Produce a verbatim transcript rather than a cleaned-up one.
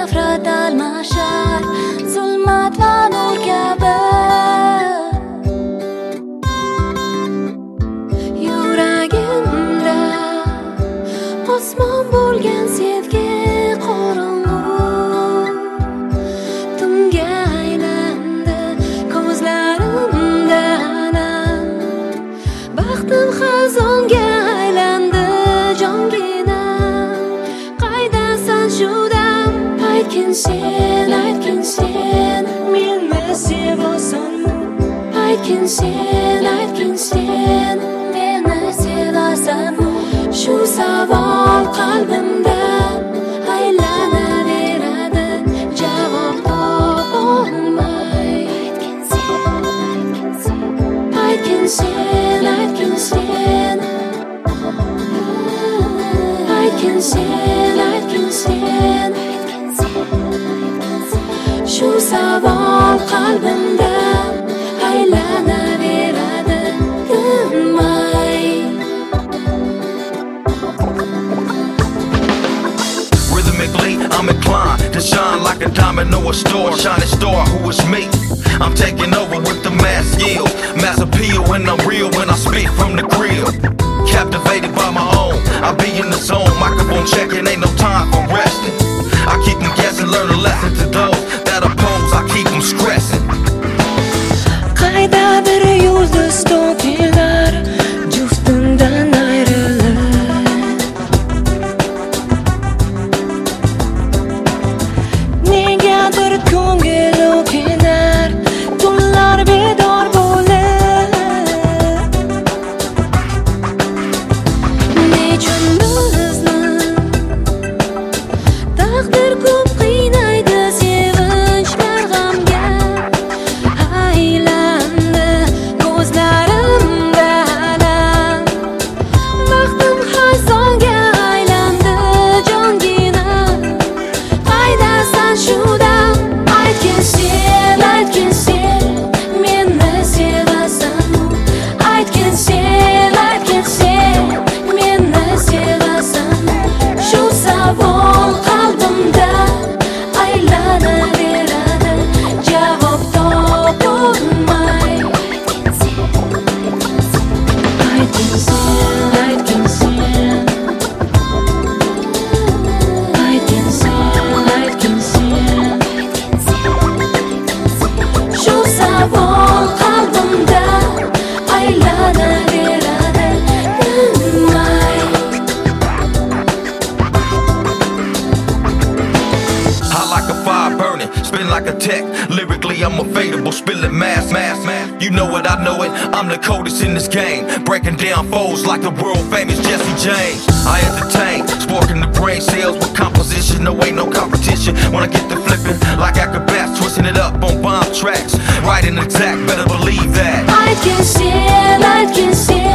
nafrat almashar zulmat va nur kabi. Yuragimda osmon bo'lgan sevgi qorong'u tunga aylandi ko'zlarimda alam. Baxtim xazonga aylandi jongina. Qaydasan shu dam? Aytgin sen, aytgin sen, meni sevasanmi? Aytgin sen, aytgin sen, meni sevasanmi? Shu savol qalbimda aylanaveradi, javob topolmay. Aytgin sen, aytgin sen, aytgin sen, aytgin sen, shu savol qalbimda aylanaveradi, tinmay. Rhythmically, I'm inclined to shine like a diamond or a star, shining star. Who is me? I'm taking over with the mass yield, mass appeal when I'm real, when I speak from the grill. Captivated by my own, I be in the zone, microphone checking, ain't no time for resting. I keep them guessing, learn a lesson to those that oppose, I keep them stressing. Qayda bir yulduz to'kilar juftimdan ayrilib, negadir ko'ngil o'kinar tunlar bedor bo'lib. Nechun bizni taqdir ko'p qiynaydi, sevinch g'amga aylandi ko'zlarimda alam. Baxtim xazonga aylandi jongina. Qaydasan shu dam? Aytgin sen, aytgin sen, meni sevasanmi? Aytgin sen, aytgin sen, meni sevasanmi? Shu savol qalbimda aylanaveradi, javob topolmay. Aytgin sen, aytgin sen, aytgin sen, aytgin sen, shu savol qalbimda aylanaveradi, tinmay. Hot like a fire burning, spin like a tech. Lyrically, I'm unfadable, spilling mass, mass, mass. You know it, I know it, I'm the coldest in this game. Breaking down foes like the world famous Jesse James. I entertain, sparking the brain cells with composition. No ain't no competition when I get to flipping like acrobats, twisting it up on bomb tracks. Right and exact, better believe that. Aytgin sen, aytgin sen,